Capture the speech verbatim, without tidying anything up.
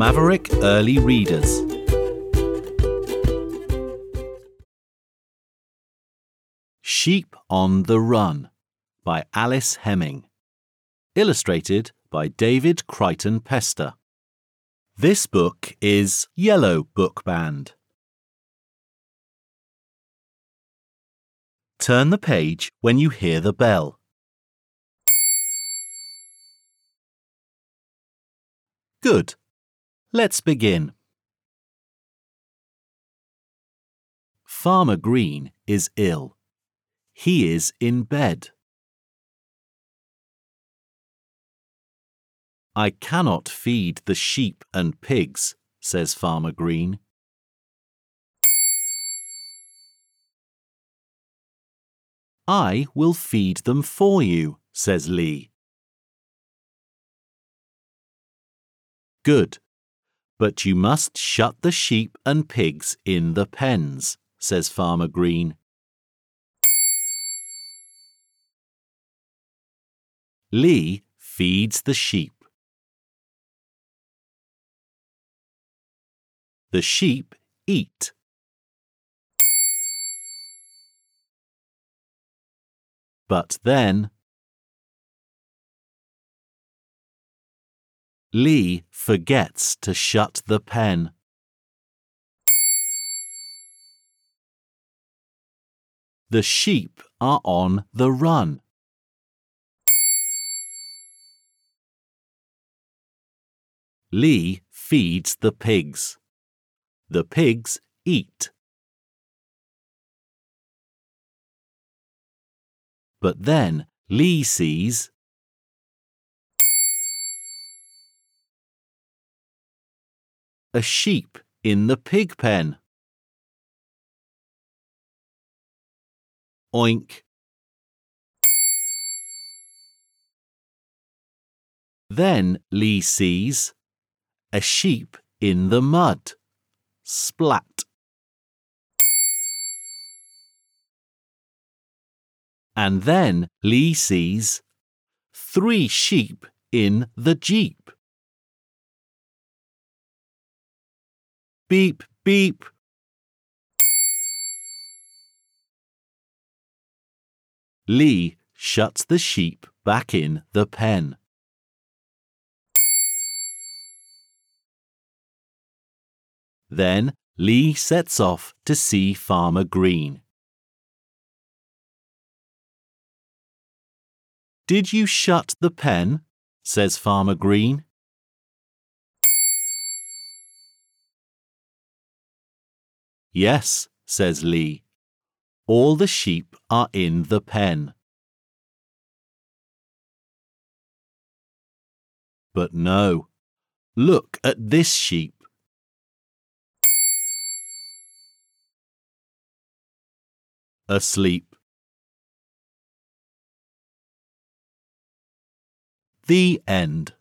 Maverick Early Readers. Sheep on the Run by Alice Hemming. Illustrated by David Crichton Pester. This book is Yellow Book Band. Turn the page when you hear the bell. Good. Let's begin. Farmer Green is ill. He is in bed. I cannot feed the sheep and pigs, says Farmer Green. I will feed them for you, says Lee. Good, but you must shut the sheep and pigs in the pens, says Farmer Green. Lee feeds the sheep. The sheep eat. But then Lee forgets to shut the pen. The sheep are on the run. Lee feeds the pigs. The pigs eat. But then Lee sees a sheep in the pig pen. Oink. Then Lee sees a sheep in the mud. Splat. And then Lee sees three sheep in the jeep. Beep, beep. Lee shuts the sheep back in the pen. Then Lee sets off to see Farmer Green. Did you shut the pen? Says Farmer Green. Yes, says Lee. All the sheep are in the pen. But no. Look at this sheep. Asleep. The end.